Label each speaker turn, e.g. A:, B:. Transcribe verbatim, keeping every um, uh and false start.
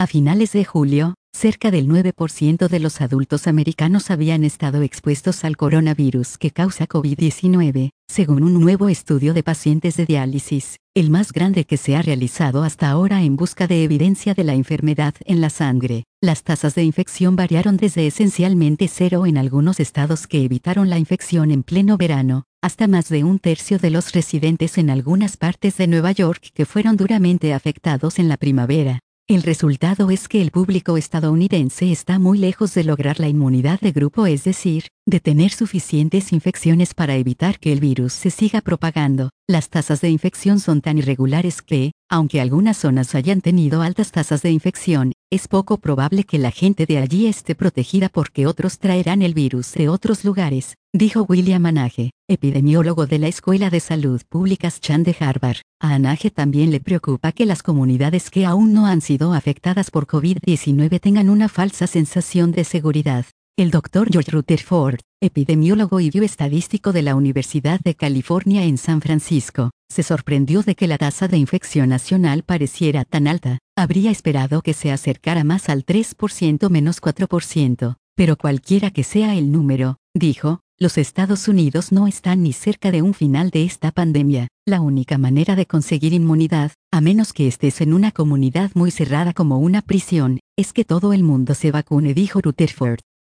A: A finales de julio, cerca del nueve por ciento de los adultos americanos habían estado expuestos al coronavirus que causa COVID diecinueve, según un nuevo estudio de pacientes de diálisis, el más grande que se ha realizado hasta ahora en busca de evidencia de la enfermedad en la sangre. Las tasas de infección variaron desde esencialmente cero en algunos estados que evitaron la infección en pleno verano, hasta más de un tercio de los residentes en algunas partes de Nueva York que fueron duramente afectados en la primavera. El resultado es que el público estadounidense está muy lejos de lograr la inmunidad de grupo, es decir, de tener suficientes infecciones para evitar que el virus se siga propagando. Las tasas de infección son tan irregulares que, aunque algunas zonas hayan tenido altas tasas de infección, es poco probable que la gente de allí esté protegida porque otros traerán el virus de otros lugares, dijo William Hanage, epidemiólogo de la Escuela de Salud Pública Chan de Harvard. A Hanage también le preocupa que las comunidades que aún no han sido afectadas por COVID diecinueve tengan una falsa sensación de seguridad. El doctor George Rutherford, epidemiólogo y bioestadístico de la Universidad de California en San Francisco, se sorprendió de que la tasa de infección nacional pareciera tan alta. Habría esperado que se acercara más al tres por ciento menos cuatro por ciento, pero cualquiera que sea el número, dijo, los Estados Unidos no están ni cerca de un final de esta pandemia. La única manera de conseguir inmunidad, a menos que estés en una comunidad muy cerrada como una prisión, es que todo el mundo se vacune, dijo Rutherford.